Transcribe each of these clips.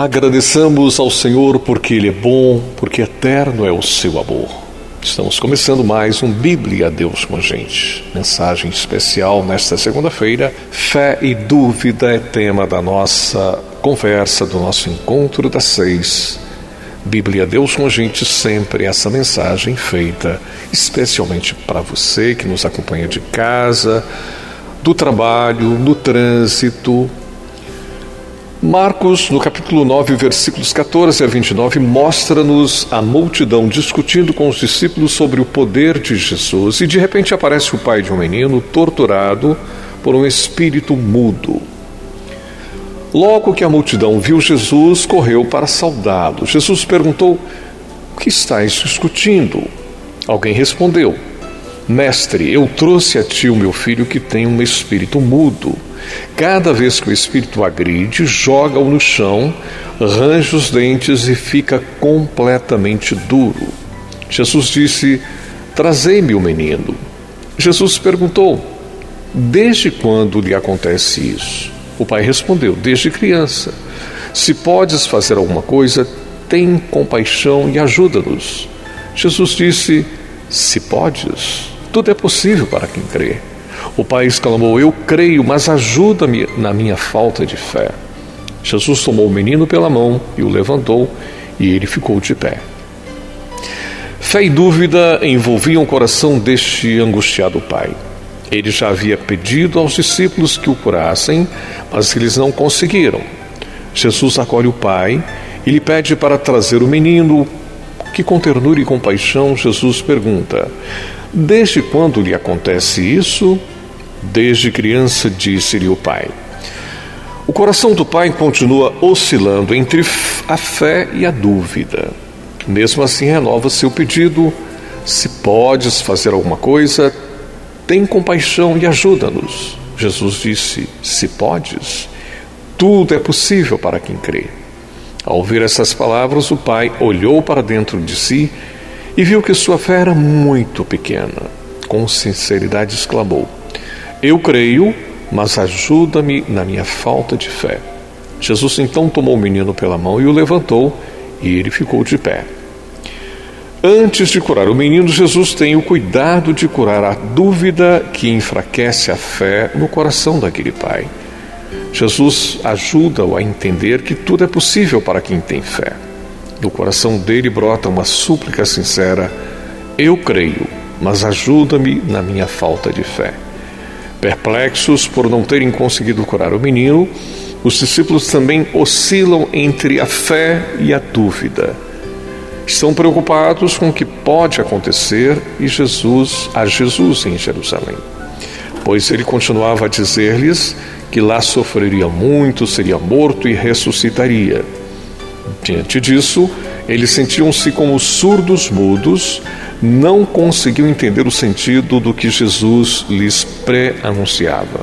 Agradeçamos ao Senhor porque Ele é bom, porque eterno é o seu amor. Estamos começando mais um Bíblia Deus com a gente. Mensagem especial nesta segunda-feira. Fé e dúvida é tema da nossa conversa, do nosso encontro das 6. Bíblia Deus com a gente, sempre essa mensagem feita especialmente para você que nos acompanha de casa, do trabalho, no trânsito. Marcos, no capítulo 9, versículos 14 a 29, mostra-nos a multidão discutindo com os discípulos sobre o poder de Jesus e de repente aparece o pai de um menino torturado por um espírito mudo. Logo que a multidão viu Jesus, correu para saudá-lo. Jesus perguntou: "O que estáis discutindo?" Alguém respondeu: "Mestre, eu trouxe a ti o meu filho que tem um espírito mudo. Cada vez que o espírito o agride, joga-o no chão, range os dentes e fica completamente duro." Jesus disse: "Trazei-me o menino." Jesus perguntou: "Desde quando lhe acontece isso?" O pai respondeu: "Desde criança. Se podes fazer alguma coisa, tem compaixão e ajuda-nos." Jesus disse: "Se podes, tudo é possível para quem crê." O pai exclamou: "Eu creio, mas ajuda-me na minha falta de fé." Jesus tomou o menino pela mão e o levantou, e ele ficou de pé. Fé e dúvida envolviam o coração deste angustiado pai. Ele já havia pedido aos discípulos que o curassem, mas eles não conseguiram. Jesus acolhe o pai e lhe pede para trazer o menino, que com ternura e compaixão Jesus pergunta: "Desde quando lhe acontece isso?" "Desde criança", disse-lhe o pai. O coração do pai continua oscilando entre a fé e a dúvida. Mesmo assim, renova seu pedido: "Se podes fazer alguma coisa, tem compaixão e ajuda-nos." Jesus disse: "Se podes, tudo é possível para quem crê." Ao ouvir essas palavras, o pai olhou para dentro de si e viu que sua fé era muito pequena. Com sinceridade exclamou: "Eu creio, mas ajuda-me na minha falta de fé." Jesus então tomou o menino pela mão e o levantou, e ele ficou de pé. Antes de curar o menino, Jesus tem o cuidado de curar a dúvida que enfraquece a fé no coração daquele pai. Jesus ajuda-o a entender que tudo é possível para quem tem fé. Do coração dele brota uma súplica sincera: "Eu creio, mas ajuda-me na minha falta de fé." Perplexos por não terem conseguido curar o menino, os discípulos também oscilam entre a fé e a dúvida. Estão preocupados com o que pode acontecer a Jesus em Jerusalém, pois ele continuava a dizer-lhes que lá sofreria muito, seria morto e ressuscitaria. Diante disso, eles sentiam-se como surdos mudos, não conseguiam entender o sentido do que Jesus lhes pré-anunciava.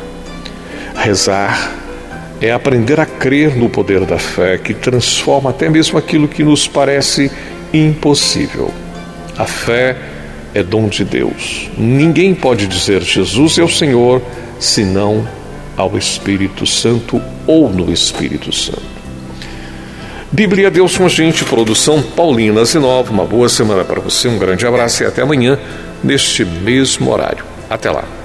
Rezar é aprender a crer no poder da fé, que transforma até mesmo aquilo que nos parece impossível. A fé é dom de Deus. Ninguém pode dizer Jesus é o Senhor senão ao Espírito Santo ou no Espírito Santo. Bíblia Deus com a gente, produção Paulina Zinova. Uma boa semana para você, um grande abraço e até amanhã, neste mesmo horário. Até lá.